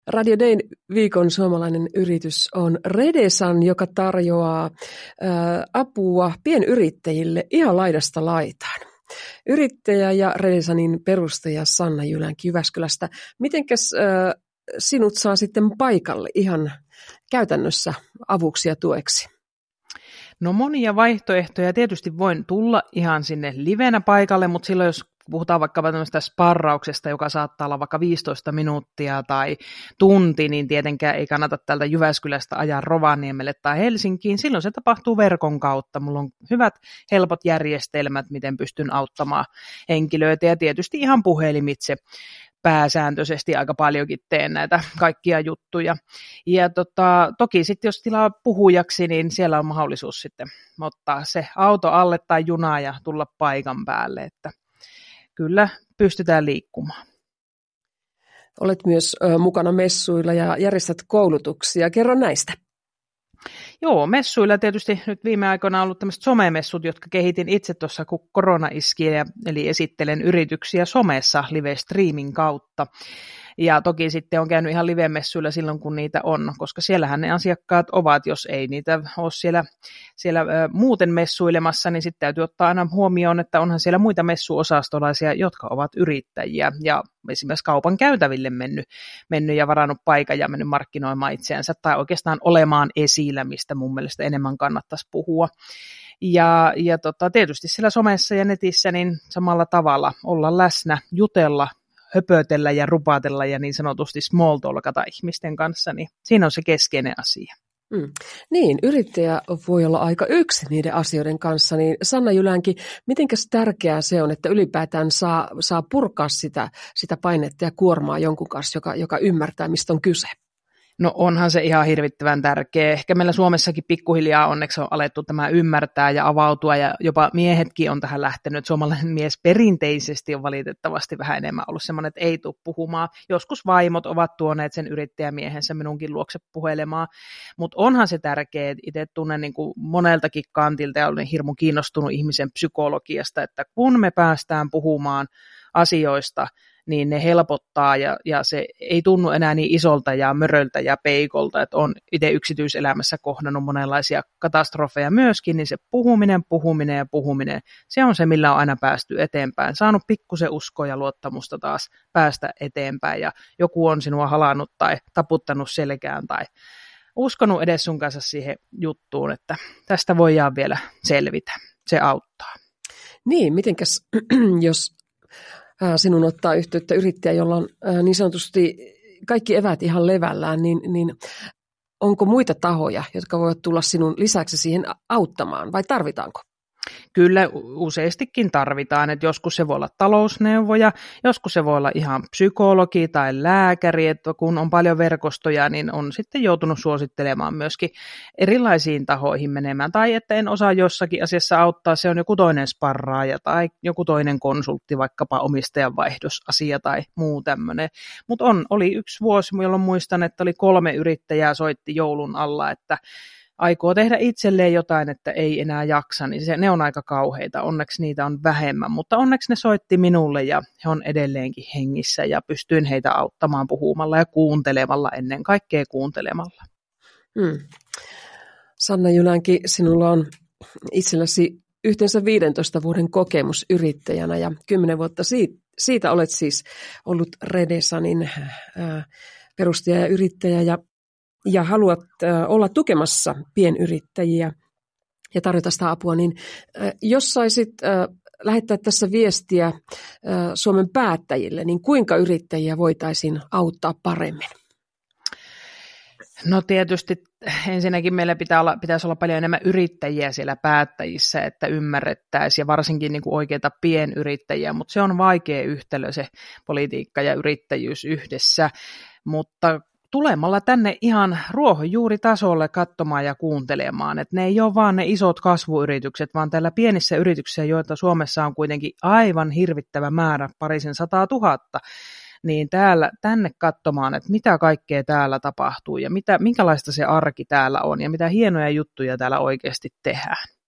Radio Dayn viikon suomalainen yritys on Redesan, joka tarjoaa apua pienyrittäjille ihan laidasta laitaan. Yrittäjä ja Redesanin perustaja Sanna Jylänki Jyväskylästä. Mitenkäs sinut saa sitten paikalle ihan käytännössä avuksi ja tueksi? No monia vaihtoehtoja. Tietysti voin tulla ihan sinne livenä paikalle, mutta silloin jos puhutaan vaikka tämmöistä sparrauksesta, joka saattaa olla vaikka 15 minuuttia tai tunti, niin tietenkään ei kannata täältä Jyväskylästä ajaa Rovaniemelle tai Helsinkiin. Silloin se tapahtuu verkon kautta. Mulla on hyvät, helpot järjestelmät, miten pystyn auttamaan henkilöitä ja tietysti ihan puhelimitse. Pääsääntöisesti aika paljonkin teen näitä kaikkia juttuja. Ja toki sitten jos tilaa puhujaksi, niin siellä on mahdollisuus sitten ottaa se auto alle tai junaa ja tulla paikan päälle, että kyllä pystytään liikkumaan. Olet myös mukana messuilla ja järjestät koulutuksia. Kerro näistä. Joo, messuilla tietysti nyt viime aikoina on ollut tämmöiset somemessut, jotka kehitin itse tuossa, kun korona iski, eli esittelen yrityksiä somessa live-streamin kautta. Ja toki sitten on käynyt ihan live-messuilla silloin, kun niitä on, koska siellähän ne asiakkaat ovat, jos ei niitä ole siellä muuten messuilemassa, niin sitten täytyy ottaa aina huomioon, että onhan siellä muita messuosastolaisia, jotka ovat yrittäjiä ja esimerkiksi kaupan käytäville mennyt ja varannut paikan ja mennyt markkinoimaan itseänsä tai oikeastaan olemaan esillä, mistä mun mielestä enemmän kannattaisi puhua. Ja tietysti siellä somessa ja netissä niin samalla tavalla olla läsnä, jutella, höpötellä ja rupatella ja niin sanotusti small talkata ihmisten kanssa, niin siinä on se keskeinen asia. Niin, yrittäjä voi olla aika yksin niiden asioiden kanssa, niin Sanna Jylänki, mitenkäs tärkeää se on, että ylipäätään saa purkaa sitä painetta ja kuormaa jonkun kanssa, joka ymmärtää, mistä on kyse? No onhan se ihan hirvittävän tärkeä. Ehkä meillä Suomessakin pikkuhiljaa onneksi on alettu tämä ymmärtää ja avautua ja jopa miehetkin on tähän lähtenyt. Suomalainen mies perinteisesti on valitettavasti vähän enemmän ollut semmoinen, että ei tule puhumaan. Joskus vaimot ovat tuoneet sen yrittäjämiehensä minunkin luokse puhelemaan, mutta onhan se tärkeä. Itse tunnen niin kuin moneltakin kantilta ja olen hirmu kiinnostunut ihmisen psykologiasta, että kun me päästään puhumaan asioista, niin ne helpottaa ja se ei tunnu enää niin isolta ja möröltä ja peikolta, että on itse yksityiselämässä kohdannut monenlaisia katastrofeja myöskin, niin se puhuminen, se on se, millä on aina päästy eteenpäin. Saanut pikkusen uskoa ja luottamusta taas päästä eteenpäin ja joku on sinua halannut tai taputtanut selkään tai uskonut edes sun kanssa siihen juttuun, että tästä voidaan vielä selvitä. Se auttaa. Niin, mitenkäs jos sinun ottaa yhteyttä yrittäjä, jolla on niin sanotusti kaikki eväät ihan levällään, niin onko muita tahoja, jotka voivat tulla sinun lisäksi siihen auttamaan vai tarvitaanko? Kyllä useastikin tarvitaan, että joskus se voi olla talousneuvoja, joskus se voi olla ihan psykologi tai lääkäri, että kun on paljon verkostoja, niin on sitten joutunut suosittelemaan myöskin erilaisiin tahoihin menemään, tai että en osaa jossakin asiassa auttaa, se on joku toinen sparraaja tai joku toinen konsultti, vaikkapa omistajanvaihdosasia tai muu tämmöinen. Mutta oli yksi vuosi, jolloin muistan, että oli 3 yrittäjää soitti joulun alla, että aikoo tehdä itselleen jotain, että ei enää jaksa, niin ne on aika kauheita. Onneksi niitä on vähemmän, mutta onneksi ne soitti minulle ja he on edelleenkin hengissä ja pystyin heitä auttamaan puhumalla ja kuuntelemalla, ennen kaikkea kuuntelemalla. Sanna Jylänki, sinulla on itselläsi yhteensä 15 vuoden kokemus yrittäjänä ja 10 vuotta siitä olet siis ollut Redesanin perustaja ja yrittäjä ja haluat olla tukemassa pienyrittäjiä ja tarjota sitä apua, niin jos saisit lähettää tässä viestiä Suomen päättäjille, niin kuinka yrittäjiä voitaisiin auttaa paremmin? No tietysti ensinnäkin meillä pitäisi olla paljon enemmän yrittäjiä siellä päättäjissä, että ymmärrettäisiin ja varsinkin niin kuin oikeita pienyrittäjiä, mutta se on vaikea yhtälö se politiikka ja yrittäjyys yhdessä, mutta tulemalla tänne ihan ruohonjuuritasolle katsomaan ja kuuntelemaan, että ne ei ole vaan ne isot kasvuyritykset, vaan täällä pienissä yrityksissä, joita Suomessa on kuitenkin aivan hirvittävä määrä, 200 000, niin tänne katsomaan, että mitä kaikkea täällä tapahtuu ja minkälaista se arki täällä on ja mitä hienoja juttuja täällä oikeasti tehdään.